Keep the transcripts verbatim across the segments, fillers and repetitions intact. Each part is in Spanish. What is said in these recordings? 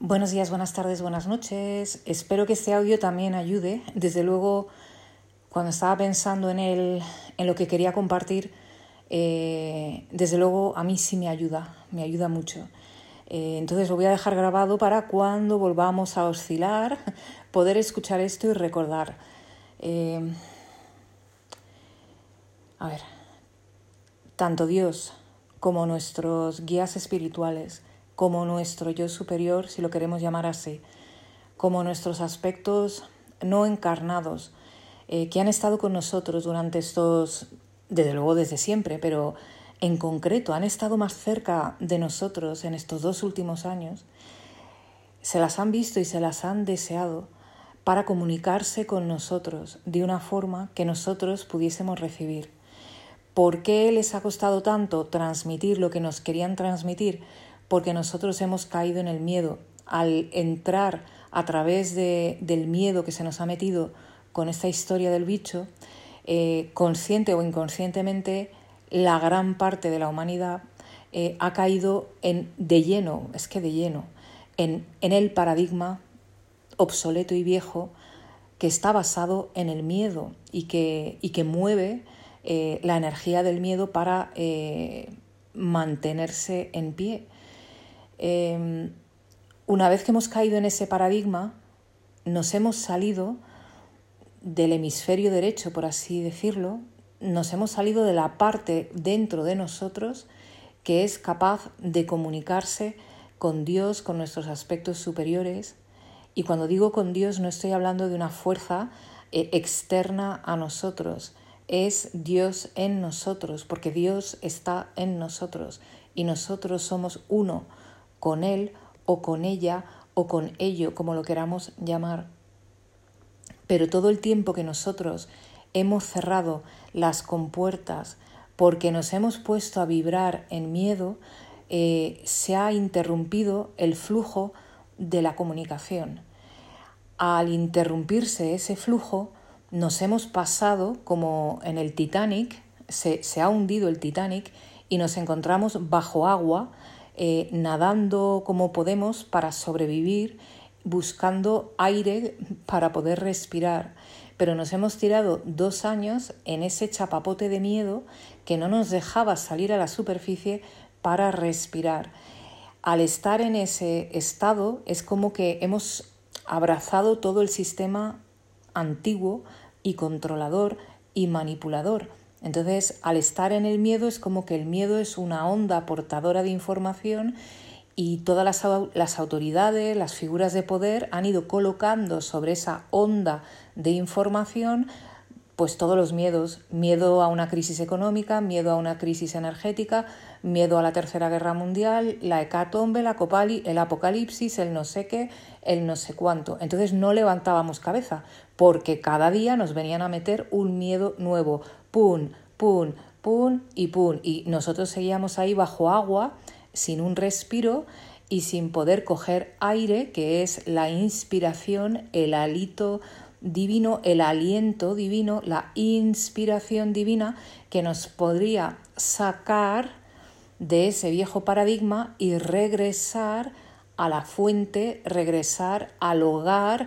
Buenos días, buenas tardes, buenas noches. Espero que este audio también ayude. Desde luego, cuando estaba pensando en, el, en lo que quería compartir, eh, desde luego a mí sí me ayuda, me ayuda mucho. Eh, entonces lo voy a dejar grabado para cuando volvamos a oscilar, poder escuchar esto y recordar. Eh, a ver, tanto Dios como nuestros guías espirituales, como nuestro yo superior, si lo queremos llamar así, como nuestros aspectos no encarnados, eh, que han estado con nosotros durante estos, desde luego desde siempre, pero en concreto han estado más cerca de nosotros en estos dos últimos años, se las han visto y se las han deseado para comunicarse con nosotros de una forma que nosotros pudiésemos recibir. ¿Por qué les ha costado tanto transmitir lo que nos querían transmitir? Porque nosotros hemos caído en el miedo. Al entrar a través de, del miedo que se nos ha metido con esta historia del bicho, eh, consciente o inconscientemente, la gran parte de la humanidad eh, ha caído en, de lleno, es que de lleno, en, en el paradigma obsoleto y viejo que está basado en el miedo y que, y que mueve eh, la energía del miedo para eh, mantenerse en pie. Eh, una vez que hemos caído en ese paradigma, nos hemos salido del hemisferio derecho, por así decirlo, nos hemos salido de la parte dentro de nosotros que es capaz de comunicarse con Dios, con nuestros aspectos superiores. Y cuando digo con Dios no estoy hablando de una fuerza eh, externa a nosotros, es Dios en nosotros, porque Dios está en nosotros y nosotros somos uno con Él o con ella o con ello, como lo queramos llamar. Pero todo el tiempo que nosotros hemos cerrado las compuertas porque nos hemos puesto a vibrar en miedo, eh, se ha interrumpido el flujo de la comunicación. Al interrumpirse ese flujo, nos hemos pasado, como en el Titanic, se, se ha hundido el Titanic y nos encontramos bajo agua, eh, nadando como podemos para sobrevivir, buscando aire para poder respirar. Pero nos hemos tirado dos años en ese chapapote de miedo que no nos dejaba salir a la superficie para respirar. Al estar en ese estado es como que hemos abrazado todo el sistema antiguo y controlador y manipulador. Entonces, al estar en el miedo es como que el miedo es una onda portadora de información y todas las, las autoridades, las figuras de poder han ido colocando sobre esa onda de información pues todos los miedos, miedo a una crisis económica, miedo a una crisis energética, miedo a la tercera guerra mundial, la hecatombe, la copali, el apocalipsis, el no sé qué, el no sé cuánto. Entonces no levantábamos cabeza porque cada día nos venían a meter un miedo nuevo, pum, pum, pum y pum. Y nosotros seguíamos ahí bajo agua, sin un respiro y sin poder coger aire, que es la inspiración, el hálito divino, el aliento divino, la inspiración divina que nos podría sacar de ese viejo paradigma y regresar a la fuente, regresar al hogar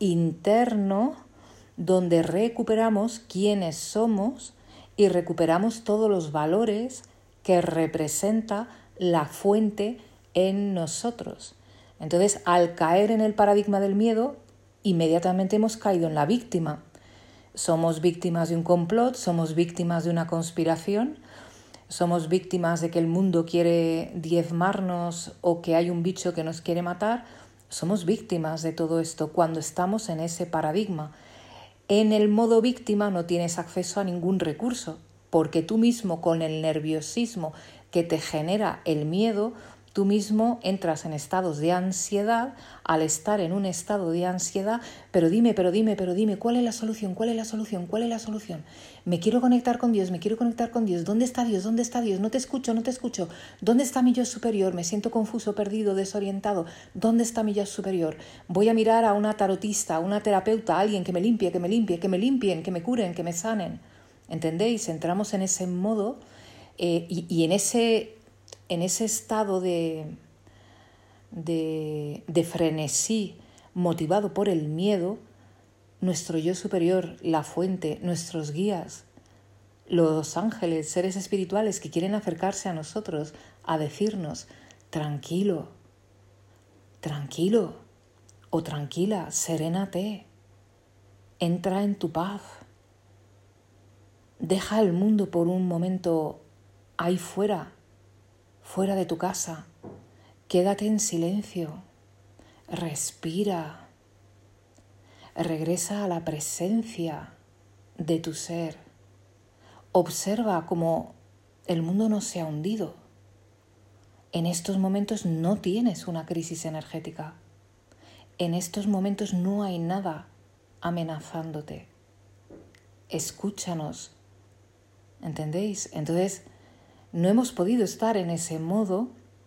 interno donde recuperamos quiénes somos y recuperamos todos los valores que representa la fuente en nosotros. Entonces, al caer en el paradigma del miedo, inmediatamente hemos caído en la víctima. Somos víctimas de un complot, somos víctimas de una conspiración, somos víctimas de que el mundo quiere diezmarnos o que hay un bicho que nos quiere matar. Somos víctimas de todo esto cuando estamos en ese paradigma. En el modo víctima no tienes acceso a ningún recurso, porque tú mismo, con el nerviosismo que te genera el miedo, tú mismo entras en estados de ansiedad. Al estar en un estado de ansiedad, pero dime, pero dime, pero dime, ¿cuál es la solución? ¿Cuál es la solución? ¿Cuál es la solución? Me quiero conectar con Dios, me quiero conectar con Dios. ¿Dónde está Dios? ¿Dónde está Dios? No te escucho, no te escucho. ¿Dónde está mi yo superior? Me siento confuso, perdido, desorientado. ¿Dónde está mi yo superior? Voy a mirar a una tarotista, a una terapeuta, a alguien que me limpie, que me limpie, que me limpien, que me curen, que me sanen. ¿Entendéis? Entramos en ese modo eh, y, y en ese... en ese estado de, de, de frenesí motivado por el miedo, nuestro yo superior, la fuente, nuestros guías, los ángeles, seres espirituales que quieren acercarse a nosotros a decirnos, tranquilo, tranquilo o tranquila, serénate, entra en tu paz, deja el mundo por un momento ahí fuera, fuera de tu casa, quédate en silencio, respira, regresa a la presencia de tu ser. Observa cómo el mundo no se ha hundido. En estos momentos no tienes una crisis energética. En estos momentos no hay nada amenazándote. Escúchanos. ¿Entendéis? Entonces, no hemos podido estar en ese modo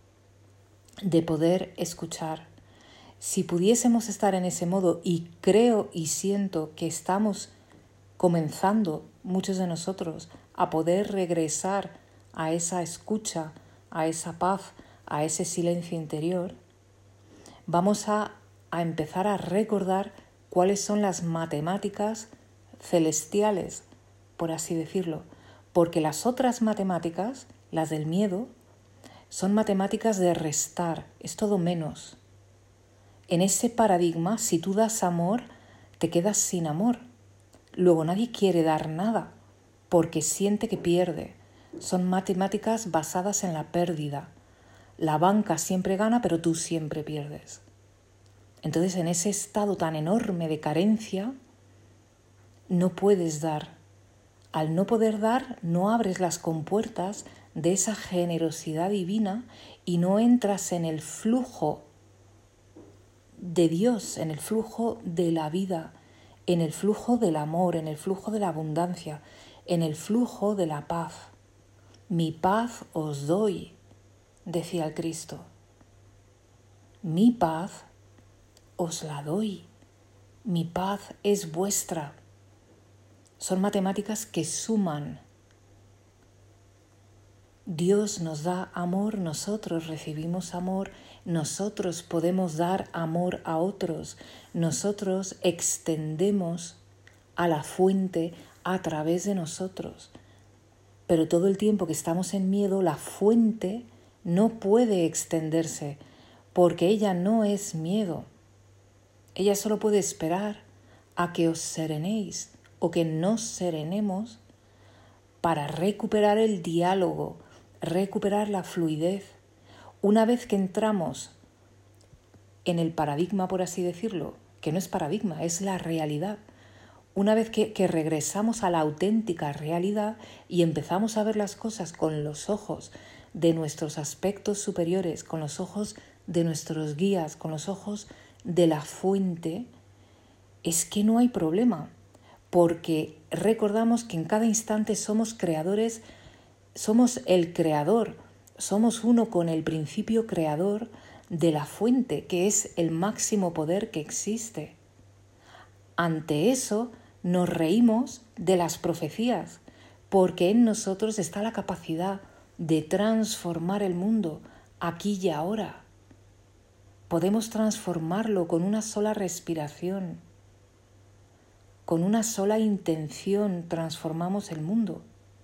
de poder escuchar. Si pudiésemos estar en ese modo, y creo y siento que estamos comenzando, muchos de nosotros, a poder regresar a esa escucha, a esa paz, a ese silencio interior, vamos a, a empezar a recordar cuáles son las matemáticas celestiales, por así decirlo, porque las otras matemáticas, las del miedo, son matemáticas de restar, es todo menos. En ese paradigma, si tú das amor, te quedas sin amor. Luego nadie quiere dar nada porque siente que pierde. Son matemáticas basadas en la pérdida. La banca siempre gana, pero tú siempre pierdes. Entonces, en ese estado tan enorme de carencia, no puedes dar. Al no poder dar, no abres las compuertas de esa generosidad divina y no entras en el flujo de Dios, en el flujo de la vida, en el flujo del amor, en el flujo de la abundancia, en el flujo de la paz. Mi paz os doy, decía el Cristo. Mi paz os la doy. Mi paz es vuestra. Son matemáticas que suman. Dios nos da amor, nosotros recibimos amor, nosotros podemos dar amor a otros, nosotros extendemos a la fuente a través de nosotros. Pero todo el tiempo que estamos en miedo, la fuente no puede extenderse porque ella no es miedo. Ella solo puede esperar a que os serenéis o que nos serenemos para recuperar el diálogo, recuperar la fluidez. Una vez que entramos en el paradigma, por así decirlo, que no es paradigma, es la realidad, una vez que, que regresamos a la auténtica realidad y empezamos a ver las cosas con los ojos de nuestros aspectos superiores, con los ojos de nuestros guías, con los ojos de la fuente, es que no hay problema, porque recordamos que en cada instante somos creadores, somos el creador, somos uno con el principio creador de la fuente, que es el máximo poder que existe. Ante eso nos reímos de las profecías, porque en nosotros está la capacidad de transformar el mundo aquí y ahora. Podemos transformarlo con una sola respiración. Con una sola intención transformamos el mundo.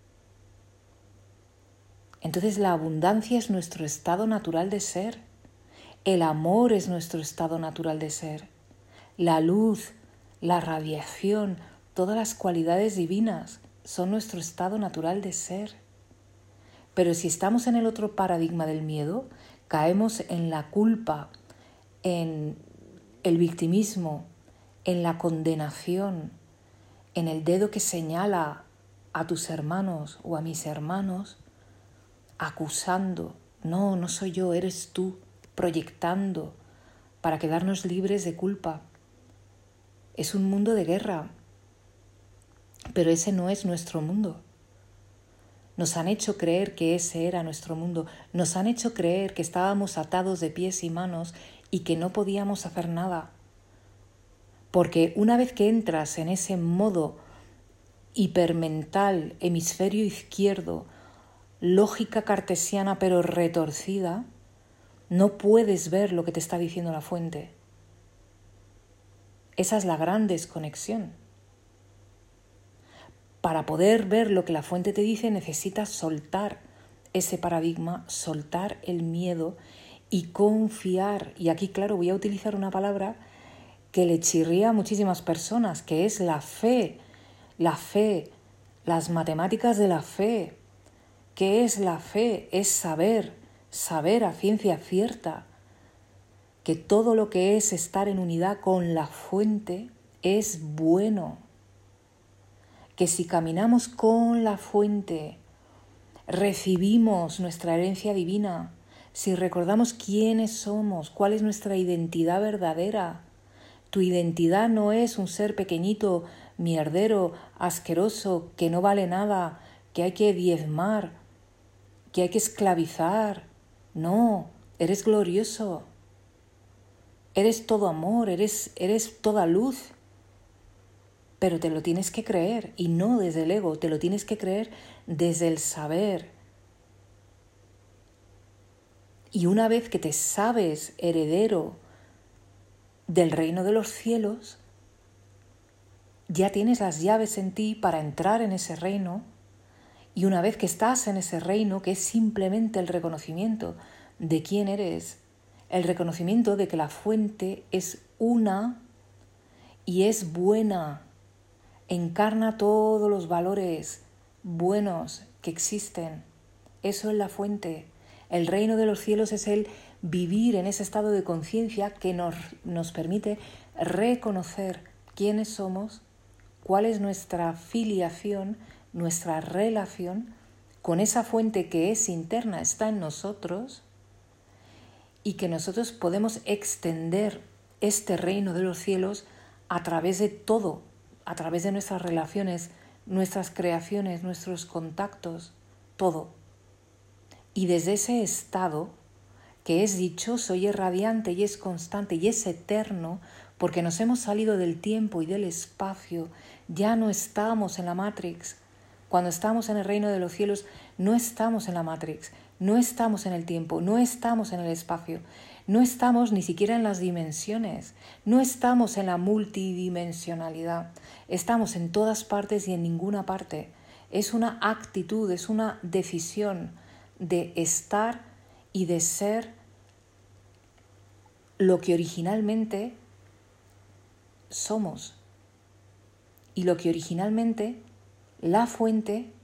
Entonces la abundancia es nuestro estado natural de ser. El amor es nuestro estado natural de ser. La luz, la radiación, todas las cualidades divinas son nuestro estado natural de ser. Pero si estamos en el otro paradigma del miedo, caemos en la culpa, en el victimismo, en la condenación, en el dedo que señala a tus hermanos o a mis hermanos, acusando, no, no soy yo, eres tú, proyectando para quedarnos libres de culpa. Es un mundo de guerra, pero ese no es nuestro mundo. Nos han hecho creer que ese era nuestro mundo, nos han hecho creer que estábamos atados de pies y manos y que no podíamos hacer nada. Porque una vez que entras en ese modo hipermental, hemisferio izquierdo, lógica cartesiana pero retorcida, No puedes ver lo que te está diciendo la fuente. Esa es la gran desconexión. Para poder ver lo que la fuente te dice, necesitas soltar ese paradigma, soltar el miedo y confiar. Y aquí, claro, voy a utilizar una palabra que le chirría a muchísimas personas, que es la fe. La fe, las matemáticas de la fe. ¿Qué es la fe? Es saber, saber a ciencia cierta que todo lo que es estar en unidad con la fuente es bueno. Que si caminamos con la fuente, recibimos nuestra herencia divina, si recordamos quiénes somos, cuál es nuestra identidad verdadera. Tu identidad no es un ser pequeñito, mierdero, asqueroso, que no vale nada, que hay que diezmar, que hay que esclavizar. No, eres glorioso. Eres todo amor, eres, eres toda luz. Pero te lo tienes que creer, y no desde el ego, te lo tienes que creer desde el saber. Y una vez que te sabes heredero del reino de los cielos, ya tienes las llaves en ti para entrar en ese reino. Y una vez que estás en ese reino, que es simplemente el reconocimiento de quién eres, el reconocimiento de que la fuente es una y es buena, encarna todos los valores buenos que existen. Eso es la fuente. El reino de los cielos es el vivir en ese estado de conciencia que nos, nos permite reconocer quiénes somos, cuál es nuestra filiación, nuestra relación con esa fuente que es interna, está en nosotros, y que nosotros podemos extender este reino de los cielos a través de todo, a través de nuestras relaciones, nuestras creaciones, nuestros contactos, todo. Y desde ese estado, que es dichoso y es radiante y es constante y es eterno, porque nos hemos salido del tiempo y del espacio, ya no estamos en la Matrix. Cuando estamos en el reino de los cielos, no estamos en la Matrix, no estamos en el tiempo, no estamos en el espacio, no estamos ni siquiera en las dimensiones, no estamos en la multidimensionalidad, estamos en todas partes y en ninguna parte. Es una actitud, es una decisión de estar y de ser lo que originalmente somos y lo que originalmente la fuente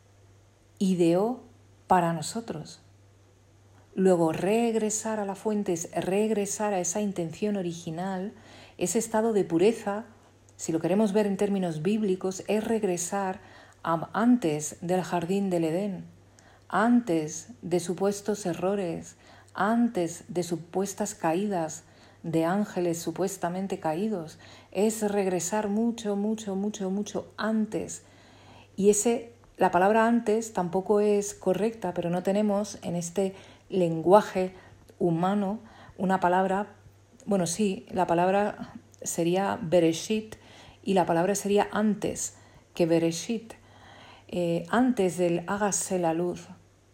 ideó para nosotros. Luego regresar a la fuente es regresar a esa intención original, ese estado de pureza, si lo queremos ver en términos bíblicos, es regresar a antes del jardín del Edén, antes de supuestos errores, antes de supuestas caídas de ángeles supuestamente caídos. Es regresar mucho, mucho, mucho, mucho antes. Y ese, la palabra antes tampoco es correcta, pero no tenemos en este lenguaje humano una palabra, bueno, sí, la palabra sería Bereshit y la palabra sería antes que Bereshit. Eh, antes del hágase la luz,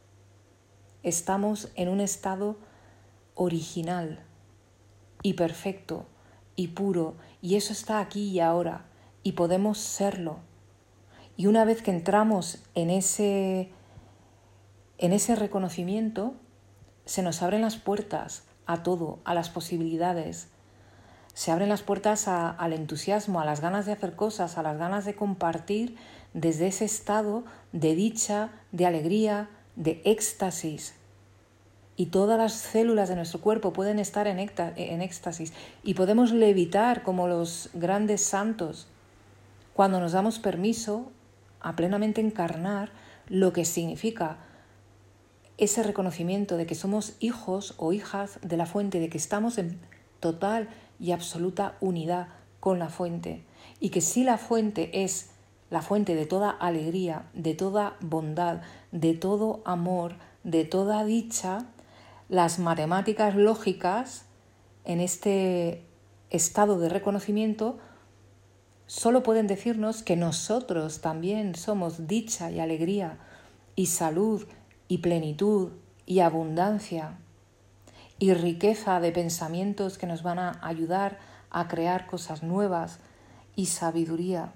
estamos en un estado original y perfecto y puro, y eso está aquí y ahora, y podemos serlo. Y una vez que entramos en ese, en ese reconocimiento, se nos abren las puertas a todo, a las posibilidades. Se abren las puertas a, al entusiasmo, a las ganas de hacer cosas, a las ganas de compartir desde ese estado de dicha, de alegría, de éxtasis. Y todas las células de nuestro cuerpo pueden estar en, éxta, en éxtasis y podemos levitar como los grandes santos cuando nos damos permiso a plenamente encarnar lo que significa ese reconocimiento de que somos hijos o hijas de la fuente, de que estamos en total y absoluta unidad con la fuente, y que si la fuente es la fuente de toda alegría, de toda bondad, de todo amor, de toda dicha, las matemáticas lógicas en este estado de reconocimiento solo pueden decirnos que nosotros también somos dicha y alegría y salud y plenitud y abundancia, y riqueza de pensamientos que nos van a ayudar a crear cosas nuevas y sabiduría.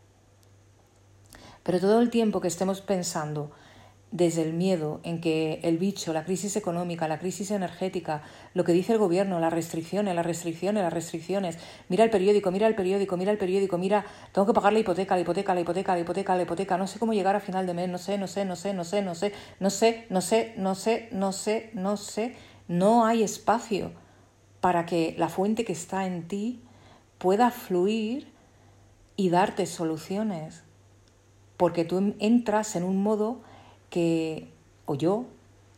Pero todo el tiempo que estemos pensando desde el miedo en que el bicho, la crisis económica, la crisis energética, lo que dice el gobierno, las restricciones, las restricciones, las restricciones, mira el periódico, mira el periódico, mira el periódico, mira, tengo que pagar la hipoteca, la hipoteca, la hipoteca, la hipoteca, la hipoteca, no sé cómo llegar a final de mes, no sé, no sé, no sé, no sé, no sé, no sé, no sé, no sé, no sé, no sé, no hay espacio para que la fuente que está en ti pueda fluir y darte soluciones, porque tú entras en un modo que, o yo,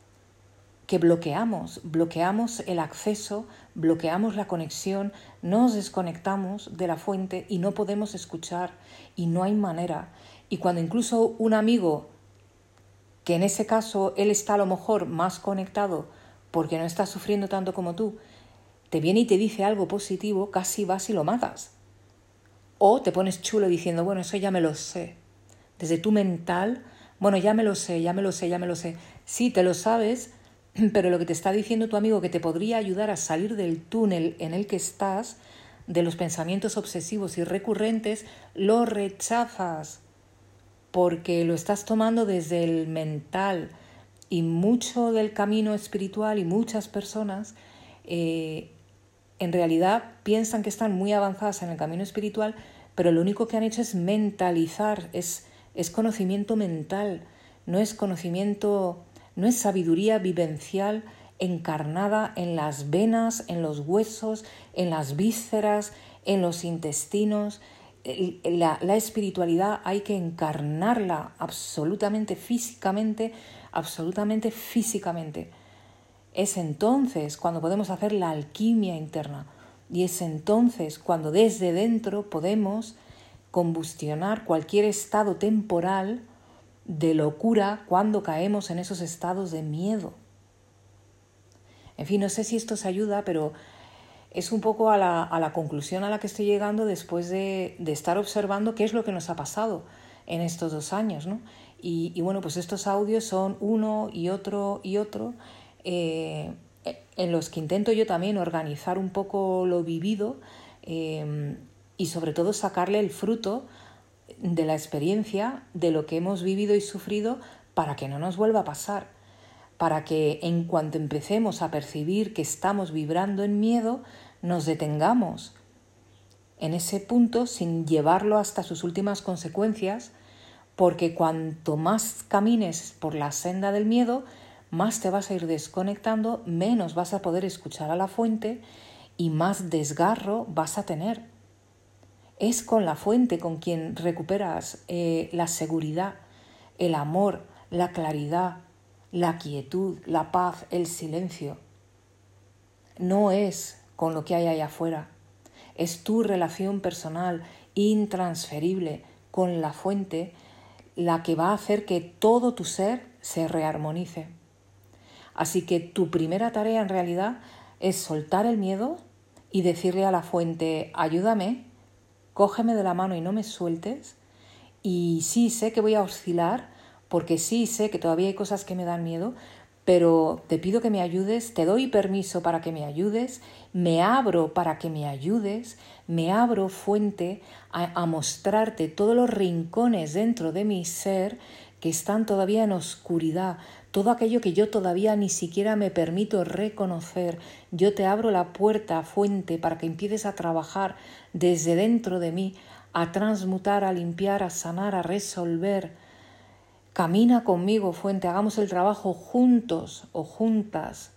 que bloqueamos, bloqueamos el acceso, bloqueamos la conexión, nos desconectamos de la fuente y no podemos escuchar y no hay manera. Y cuando incluso un amigo, que en ese caso él está a lo mejor más conectado porque no está sufriendo tanto como tú, te viene y te dice algo positivo, casi vas y lo matas. O te pones chulo diciendo, bueno, eso ya me lo sé. Desde tu mental, bueno, ya me lo sé, ya me lo sé, ya me lo sé. Sí, te lo sabes, pero lo que te está diciendo tu amigo que te podría ayudar a salir del túnel en el que estás, de los pensamientos obsesivos y recurrentes, lo rechazas porque lo estás tomando desde el mental. Y mucho del camino espiritual y muchas personas eh, en realidad piensan que están muy avanzadas en el camino espiritual, pero lo único que han hecho es mentalizar, es, es conocimiento mental, no es conocimiento, no es sabiduría vivencial encarnada en las venas, en los huesos, en las vísceras, en los intestinos. La, la espiritualidad hay que encarnarla absolutamente físicamente, absolutamente físicamente. Es entonces cuando podemos hacer la alquimia interna y es entonces cuando desde dentro podemos combustionar cualquier estado temporal de locura cuando caemos en esos estados de miedo. En fin, no sé si esto os ayuda, pero es un poco a la, a la conclusión a la que estoy llegando después de, de estar observando qué es lo que nos ha pasado en estos dos años, ¿no? Y, y bueno, pues estos audios son uno y otro y otro, eh, en los que intento yo también organizar un poco lo vivido eh, y sobre todo sacarle el fruto de la experiencia, de lo que hemos vivido y sufrido, para que no nos vuelva a pasar, para que en cuanto empecemos a percibir que estamos vibrando en miedo, nos detengamos en ese punto sin llevarlo hasta sus últimas consecuencias, porque cuanto más camines por la senda del miedo, más te vas a ir desconectando, menos vas a poder escuchar a la fuente y más desgarro vas a tener. Es con la fuente con quien recuperas eh, la seguridad, el amor, la claridad, la quietud, la paz, el silencio. No es con lo que hay allá afuera. Es tu relación personal intransferible con la fuente la que va a hacer que todo tu ser se rearmonice. Así que tu primera tarea en realidad es soltar el miedo y decirle a la fuente, ayúdame, cógeme de la mano y no me sueltes. Y sí, sé que voy a oscilar, porque sí sé que todavía hay cosas que me dan miedo, pero te pido que me ayudes, te doy permiso para que me ayudes, me abro para que me ayudes, me abro, fuente, a, a mostrarte todos los rincones dentro de mi ser que están todavía en oscuridad, todo aquello que yo todavía ni siquiera me permito reconocer. Yo te abro la puerta, fuente, para que empieces a trabajar desde dentro de mí, a transmutar, a limpiar, a sanar, a resolver. Camina conmigo, fuente, hagamos el trabajo juntos o juntas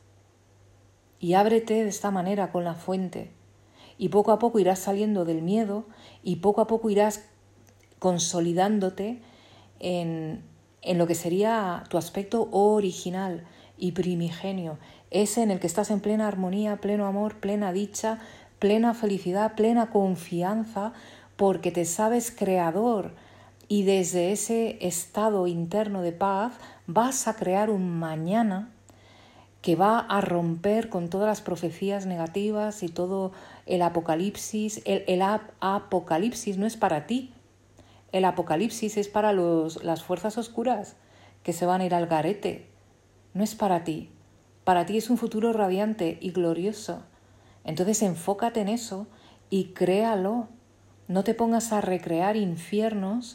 y ábrete de esta manera con la fuente. Y poco a poco irás saliendo del miedo y poco a poco irás consolidándote en, en lo que sería tu aspecto original y primigenio, ese en el que estás en plena armonía, pleno amor, plena dicha, plena felicidad, plena confianza, porque te sabes creador. Y desde ese estado interno de paz vas a crear un mañana que va a romper con todas las profecías negativas y todo el apocalipsis. El, el ap- apocalipsis no es para ti. El apocalipsis es para los, las fuerzas oscuras que se van a ir al garete. No es para ti. Para ti es un futuro radiante y glorioso. Entonces enfócate en eso y créalo. No te pongas a recrear infiernos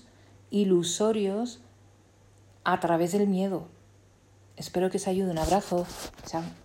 ilusorios a través del miedo. Espero que os ayude. Un abrazo. Chao.